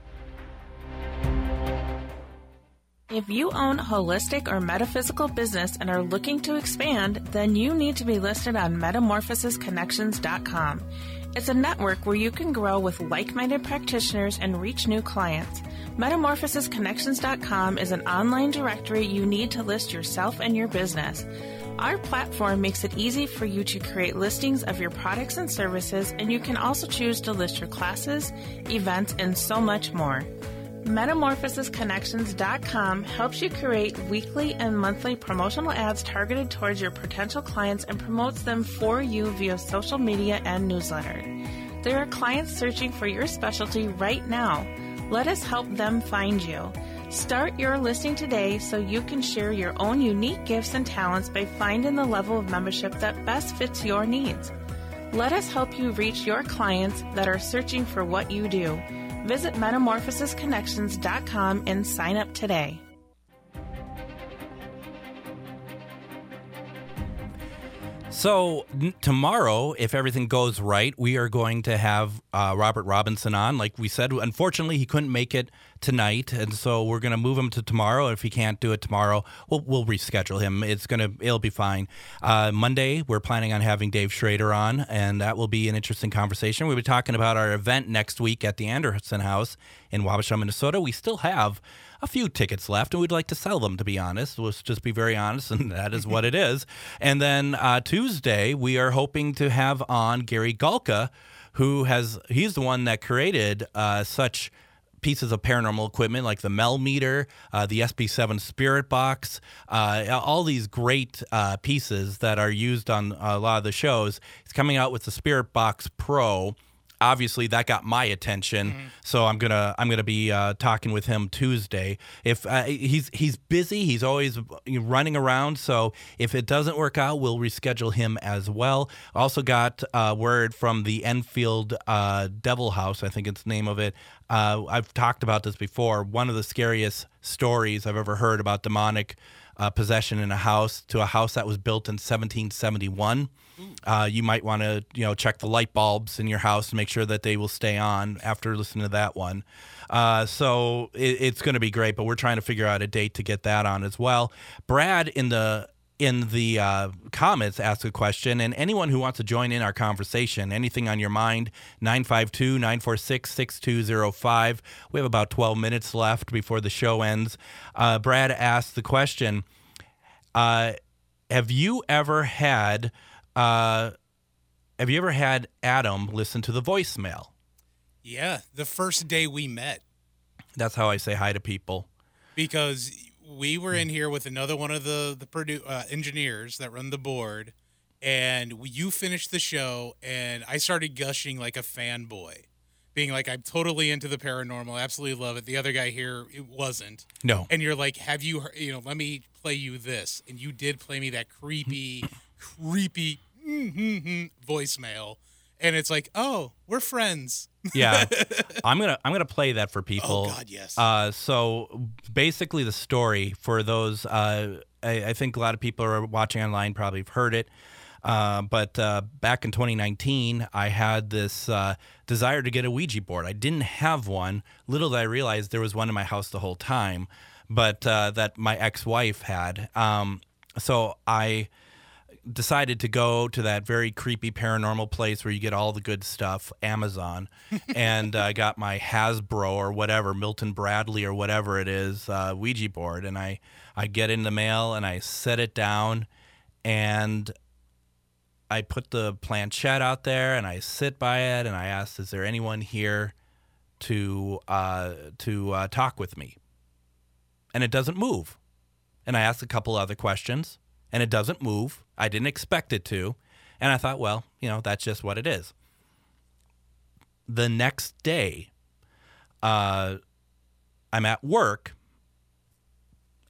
S4: If you own a holistic or metaphysical business and are looking to expand, then you need to be listed on metamorphosis connections dot com. It's a network where you can grow with like-minded practitioners and reach new clients. metamorphosis connections dot com is an online directory you need to list yourself and your business. Our platform makes it easy for you to create listings of your products and services, and you can also choose to list your classes, events, and so much more. metamorphosis connections dot com helps you create weekly and monthly promotional ads targeted towards your potential clients and promotes them for you via social media and newsletter. There are clients searching for your specialty right now. Let us help them find you. Start your listing today so you can share your own unique gifts and talents by finding the level of membership that best fits your needs. Let us help you reach your clients that are searching for what you do. Visit metamorphosis connections dot com and sign up today.
S2: So n- tomorrow, if everything goes right, we are going to have uh, Robert Robinson on. Like we said, unfortunately, he couldn't make it tonight, and so we're going to move him to tomorrow. If he can't do it tomorrow, we'll, we'll reschedule him. It's gonna, it'll be fine. Uh, Monday, we're planning on having Dave Schrader on, and that will be an interesting conversation. We'll be talking about our event next week at the Anderson House in Wabasha, Minnesota. We still have a few tickets left, and we'd like to sell them, to be honest. Let's just be very honest, and that is what it is. And then uh, Tuesday, we are hoping to have on Gary Galka, who has, he's the one that created uh, such pieces of paranormal equipment like the Mel Meter, uh, the S B seven Spirit Box, uh, all these great uh, pieces that are used on a lot of the shows. He's coming out with the Spirit Box Pro. Obviously, that got my attention, mm-hmm. so I'm gonna I'm gonna be uh, talking with him Tuesday. If uh, he's he's busy, he's always running around. So if it doesn't work out, we'll reschedule him as well. Also got uh, word from the Enfield uh, Devil House, I think it's the name of it. Uh, I've talked about this before. One of the scariest stories I've ever heard about demonic uh, possession in a house, to a house that was built in seventeen seventy-one. Uh, you might want to, you know, check the light bulbs in your house and make sure that they will stay on after listening to that one. Uh, so it, it's going to be great, but we're trying to figure out a date to get that on as well. Brad in the in the uh, comments asked a question, and anyone who wants to join in our conversation, anything on your mind, nine five two, nine four six, six two zero five. We have about twelve minutes left before the show ends. Uh, Brad asked the question, uh, have you ever had... Uh, have you ever had Adam listen to the voicemail?
S3: Yeah, the first day we met.
S2: That's how I say hi to people.
S3: Because we were in here with another one of the the produ- uh, engineers that run the board, and we, you finished the show, and I started gushing like a fanboy, being like, I'm totally into the paranormal, absolutely love it. The other guy here, it wasn't.
S2: No.
S3: And you're like, have you heard, you know, let me play you this. And you did play me that creepy... creepy mm-hmm, mm-hmm, voicemail, and it's like, oh, we're friends.
S2: Yeah, I'm gonna I'm gonna play that for people.
S3: Oh God, yes.
S2: Uh, so basically, the story for those, uh, I, I think a lot of people are watching online probably have heard it. Uh, but uh, back in twenty nineteen, I had this uh, desire to get a Ouija board. I didn't have one. Little did I realize there was one in my house the whole time, but uh, that my ex-wife had. Um, so I decided to go to that very creepy paranormal place where you get all the good stuff, Amazon, and I uh, got my Hasbro or whatever, Milton Bradley or whatever it is, uh, Ouija board, and I, I get in the mail and I set it down, and I put the planchette out there and I sit by it and I asked, is there anyone here to uh, to uh, talk with me? And it doesn't move. And I asked a couple other questions, and it doesn't move. I didn't expect it to. And I thought, well, you know, that's just what it is. The next day, uh, I'm at work,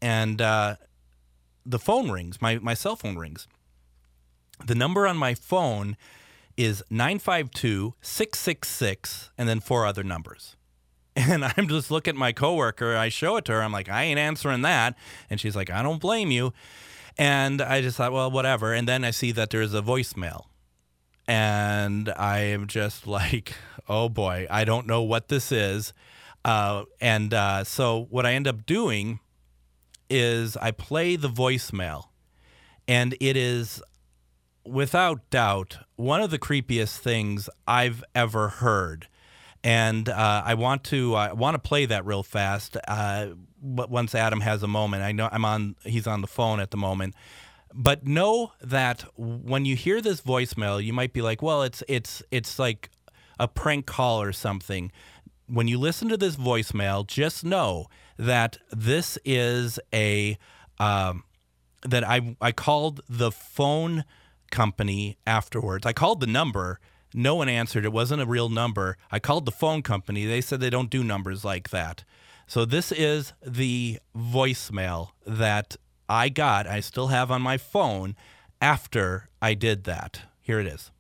S2: and uh, the phone rings. My my cell phone rings. The number on my phone is nine five two, six six six, and then four other numbers. And I'm just looking at my coworker. I show it to her. I'm like, I ain't answering that. And she's like, I don't blame you. And I just thought, well, whatever. And then I see that there's a voicemail. And I am just like, oh, boy, I don't know what this is. Uh, and uh, so what I end up doing is I play the voicemail. And it is, without doubt, one of the creepiest things I've ever heard. And uh, I want to uh, want to play that real fast. Uh, but once Adam has a moment, I know I'm on. He's on the phone at the moment. But know that when you hear this voicemail, you might be like, "Well, it's it's it's like a prank call or something." When you listen to this voicemail, just know that this is a um, that I I called the phone company afterwards. I called the number. No one answered. It wasn't a real number. I called the phone company. They said they don't do numbers like that. So this is the voicemail that I got, I still have on my phone after I did that. Here it is.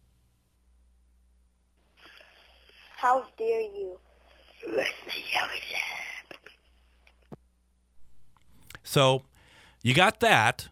S6: How dare you?
S2: So you got that.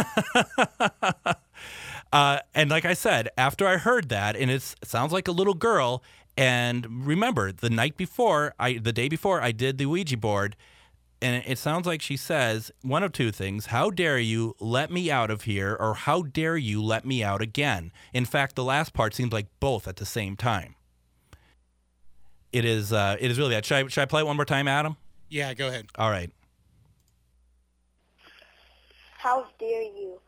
S2: Uh, and like I said, after I heard that, and it's, it sounds like a little girl, and remember, the night before, I the day before, I did the Ouija board, and it sounds like she says one of two things: how dare you let me out of here, or how dare you let me out again? In fact, the last part seems like both at the same time. It is uh, it is really that. Should I, should I play it one more time, Adam?
S3: Yeah, go ahead.
S2: All right.
S6: How dare you?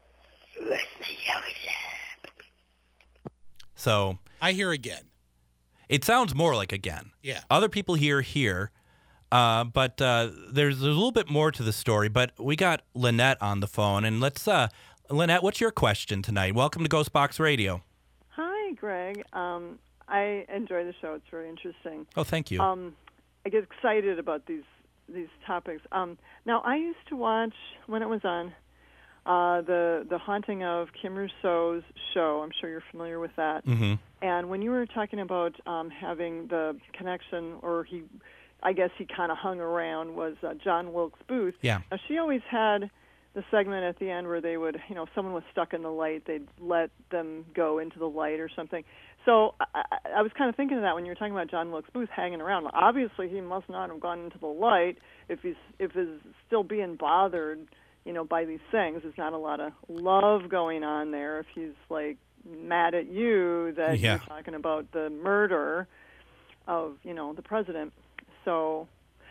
S2: So
S3: I hear again.
S2: it sounds more like again.
S3: Yeah.
S2: Other people hear here, uh, but uh, there's, there's a little bit more to the story. But we got Lynette on the phone, and let's, uh, Lynette, what's your question tonight? Welcome to Ghost Box Radio.
S7: Hi, Greg. Um, I enjoy the show. It's very interesting.
S2: Oh, thank you.
S7: Um, I get excited about these these topics. Um, now, I used to watch when it was on. Uh, the the Haunting of Kim Rousseau's show. I'm sure you're familiar with that.
S2: Mm-hmm.
S7: And when you were talking about um, having the connection, or he, I guess he kind of hung around, was uh, John Wilkes Booth.
S2: Yeah.
S7: Now, she always had the segment at the end where they would, you know, if someone was stuck in the light, they'd let them go into the light or something. So I, I was kind of thinking of that when you were talking about John Wilkes Booth hanging around. Well, obviously, he must not have gone into the light if he's if he's still being bothered, you know, by these things. There's not a lot of love going on there if he's, like, mad at you that
S2: Yeah.
S7: you're talking about the murder of, you know, the president. So,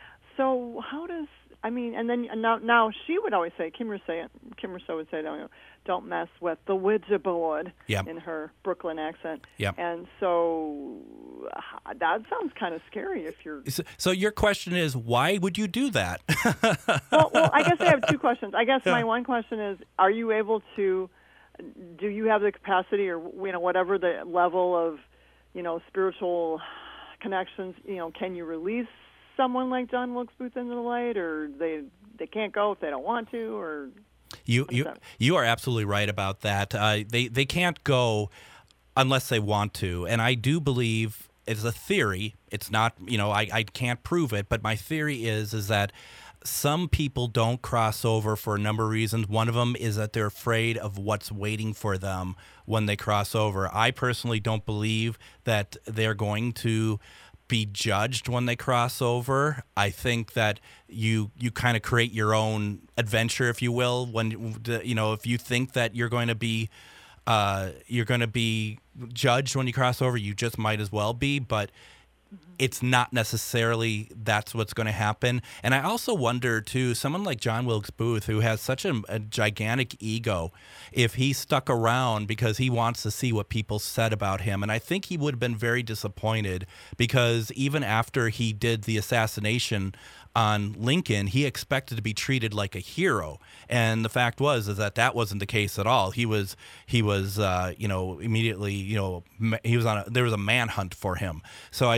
S7: so how does, I mean, and then and now now she would always say, Kim Rousseau, Kim Rousseau would say, don't, don't mess with the Ouija board
S2: Yep.
S7: in her Brooklyn accent.
S2: Yep.
S7: And so uh, that sounds kind of scary if you're...
S2: So, so your question is, why would you do that?
S7: well, well, I guess I have two questions. I guess my one question is, are you able to, do you have the capacity or, you know, whatever the level of, you know, spiritual connections, you know, can you release someone like John Wilkes Booth into the light, or they they can't go if they don't want to, or...
S2: You you you are absolutely right about that. Uh, they they can't go unless they want to, and I do believe it's a theory. It's not, you know, I, I can't prove it, but my theory is is that some people don't cross over for a number of reasons. One of them is that they're afraid of what's waiting for them when they cross over. I personally don't believe that they're going to be judged when they cross over. I think that you you kind of create your own adventure, if you will, when, you know, if you think that you're going to be uh, you're going to be judged when you cross over, you just might as well be, but it's not necessarily that's what's going to happen. And I also wonder, too, someone like John Wilkes Booth, who has such a, a gigantic ego, if he stuck around because he wants to see what people said about him. And I think he would have been very disappointed, because even after he did the assassination on Lincoln, he expected to be treated like a hero, and the fact was is that that wasn't the case at all. He was he was uh, you know immediately you know he was on a, there was a manhunt for him. So I think that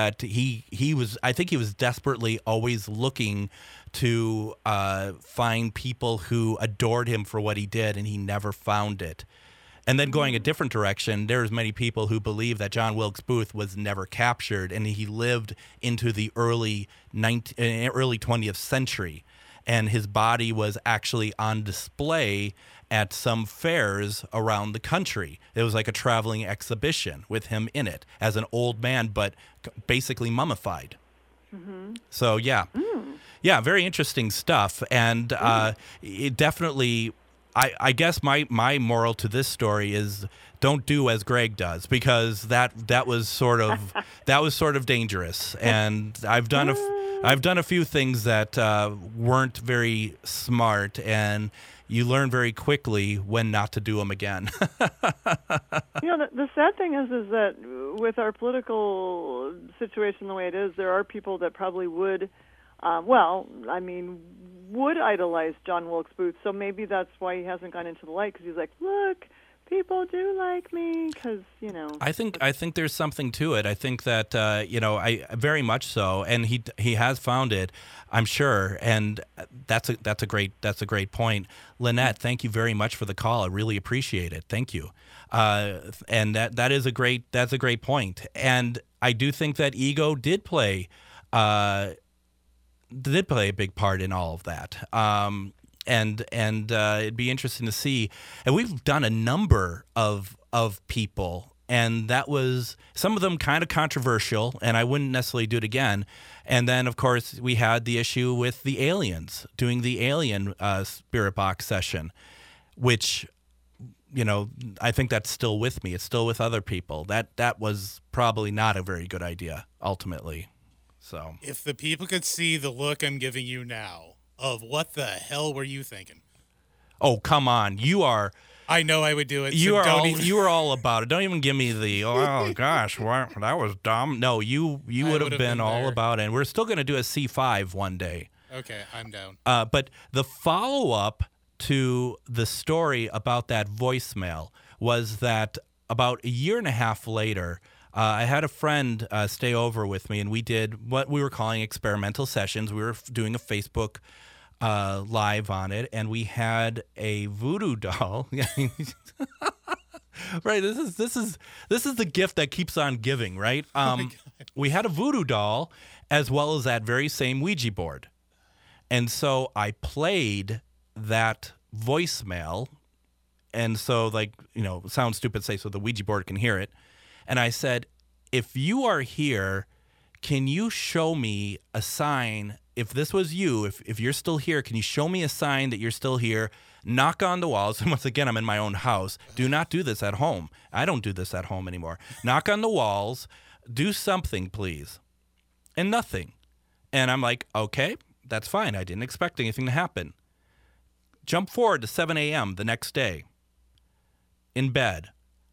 S2: that he he was. I think he was desperately always looking to uh, find people who adored him for what he did, and he never found it. And then going a different direction, there's many people who believe that John Wilkes Booth was never captured, and he lived into the early nineteenth, early twentieth century, and his body was actually on display at some fairs around the country. It was like a traveling exhibition with him in it as an old man, but basically mummified. Mm-hmm. So yeah, mm. yeah, very interesting stuff, and uh, it definitely. I, I guess my, my moral to this story is don't do as Greg does, because that that was sort of that was sort of dangerous, and I've done a I've done a few things that uh, weren't very smart, and you learn very quickly when not to do them again.
S7: You know, the, the sad thing is is that with our political situation the way it is, there are people that probably would. Uh, well, I mean, would idolize John Wilkes Booth, so maybe that's why he hasn't gone into the light, because he's like, look, people do like me, because, you know.
S2: I think I think there's something to it. I think that, uh, you know, I very much so, and he he has found it, I'm sure, and that's a, that's a great that's a great point. Lynette, thank you very much for the call. I really appreciate it. Thank you. Uh, and that that is a great that's a great point. And I do think that ego did play uh did play a big part in all of that. Um, and and uh, it'd be interesting to see. And we've done a number of of people, and that was some of them kind of controversial, and I wouldn't necessarily do it again. And then, of course, we had the issue with the aliens, doing the alien uh, Spirit Box session, which, you know, I think that's still with me. It's still with other people. That that was probably not a very good idea, ultimately. So,
S3: if the people could see the look I'm giving you now of what the hell were you thinking?
S2: Oh, come on. You are.
S3: I know I would do it.
S2: You
S3: so
S2: are
S3: don't
S2: all,
S3: even...
S2: you are all about it. Don't even give me the, oh, gosh, what, that was dumb. No, you, you would have been, been all about it. And we're still going to do a C five one day.
S3: Okay, I'm down.
S2: Uh, but the follow-up to the story about that voicemail was that about a year and a half later, Uh, I had a friend uh, stay over with me, and we did what we were calling experimental sessions. We were f- doing a Facebook uh, live on it, and we had a voodoo doll. Right, this is this is this is the gift that keeps on giving, right? Um, oh we had a voodoo doll as well as that very same Ouija board, and so I played that voicemail, and so like you know, it sounds stupid to say so the Ouija board can hear it. And I said, if you are here, can you show me a sign? If this was you, if, if you're still here, can you show me a sign that you're still here? Knock on the walls. And once again, I'm in my own house. Do not do this at home. I don't do this at home anymore. Knock on the walls. Do something, please. And nothing. And I'm like, okay, that's fine. I didn't expect anything to happen. Jump forward to seven a.m. the next day. In bed.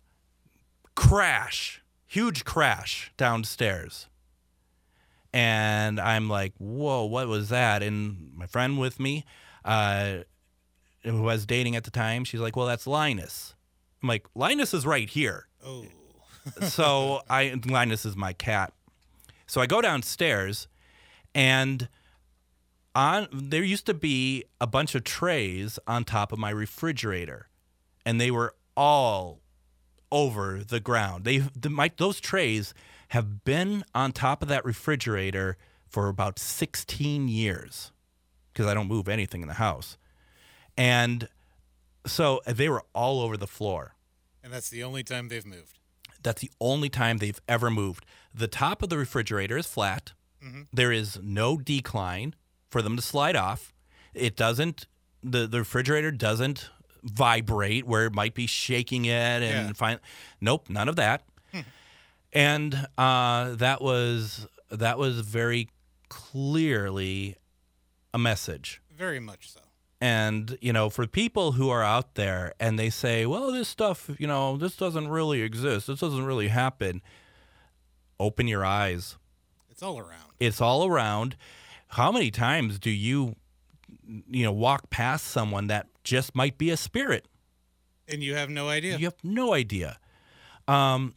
S2: Crash, huge crash downstairs. And I'm like, whoa, what was that? And my friend with me, uh, who I was dating at the time, she's like, well, that's Linus. I'm like, Linus is right here.
S3: Oh.
S2: So I Linus is my cat. So I go downstairs, and on there used to be a bunch of trays on top of my refrigerator, and they were all over the ground. They, the, my, those trays have been on top of that refrigerator for about sixteen years because I don't move anything in the house. And so they were all over the floor.
S3: And that's the only time they've moved.
S2: That's the only time they've ever moved. The top of the refrigerator is flat. Mm-hmm. There is no decline for them to slide off. It doesn't, the, the refrigerator doesn't vibrate where it might be shaking it and
S3: yeah.
S2: find nope none of that. hmm. And uh that was that was very clearly a message,
S3: very much so.
S2: And you know, for people who are out there and they say, well, this stuff, you know, this doesn't really exist, this doesn't really happen, open your eyes.
S3: It's all around.
S2: It's all around. How many times do you you know walk past someone that just might be a spirit,
S3: and you have no idea?
S2: You have no idea. Um,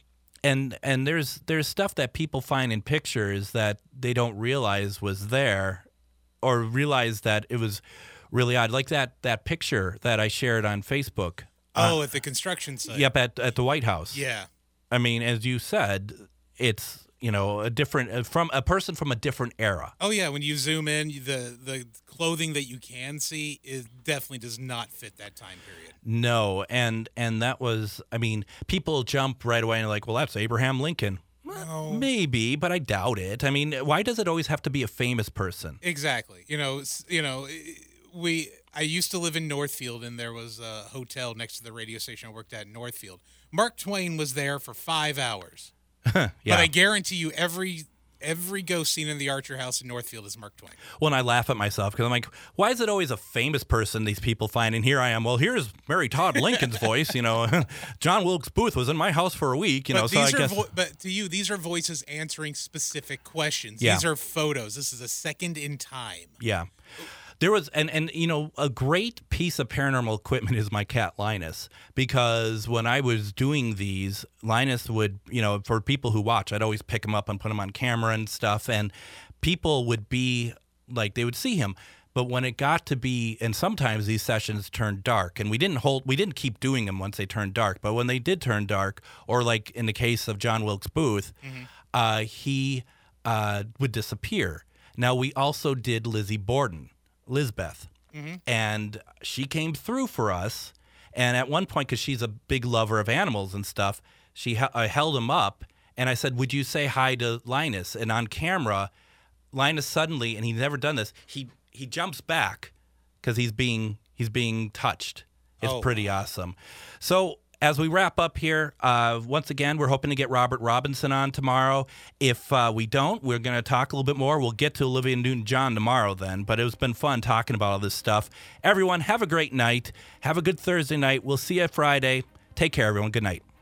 S2: And and there's there's stuff that people find in pictures that they don't realize was there, or realize that it was really odd. Like that that picture that I shared on Facebook.
S3: Oh,
S2: uh,
S3: at the construction site.
S2: Yep, at at the White House.
S3: Yeah.
S2: I mean, as you said, it's, you know, a different uh, from a person from a different era.
S3: Oh yeah, when you zoom in, the the clothing that you can see is definitely does not fit that time period.
S2: No, and and that was, I mean, people jump right away and are like, well, that's Abraham Lincoln.
S3: No.
S2: Maybe, but I doubt it. I mean, why does it always have to be a famous person?
S3: Exactly. You know, s- you know, we. I used to live in Northfield, and there was a hotel next to the radio station I worked at in Northfield. Mark Twain was there for five hours.
S2: Yeah.
S3: But I guarantee you, every every ghost scene in the Archer House in Northfield is Mark Twain.
S2: When I laugh at myself because I'm like, why is it always a famous person these people find? And here I am. Well, here's Mary Todd Lincoln's voice. You know, John Wilkes Booth was in my house for a week. You
S3: but
S2: know, so I
S3: these are
S2: guess.
S3: vo- but to you, these are voices answering specific questions.
S2: Yeah.
S3: These are photos. This is a second in time.
S2: Yeah. There was, and, and you know, a great piece of paranormal equipment is my cat Linus, because when I was doing these, Linus would, you know, for people who watch, I'd always pick him up and put him on camera and stuff, and people would be like, they would see him. But when it got to be, and sometimes these sessions turned dark, and we didn't hold, we didn't keep doing them once they turned dark, but when they did turn dark, or like in the case of John Wilkes Booth, mm-hmm. uh, he uh, would disappear. Now, we also did Lizzie Borden. Lizbeth, mm-hmm. and she came through for us. And at one point, because she's a big lover of animals and stuff, she I held him up, and I said, "Would you say hi to Linus?" And on camera, Linus suddenly, and he's never done this, he he jumps back because he's being he's being touched. It's
S3: oh.
S2: pretty awesome. So as we wrap up here, uh, once again, we're hoping to get Robert Robinson on tomorrow. If uh, we don't, we're going to talk a little bit more. We'll get to Olivia Newton-John tomorrow then, but it's been fun talking about all this stuff. Everyone, have a great night. Have a good Thursday night. We'll see you Friday. Take care, everyone. Good night.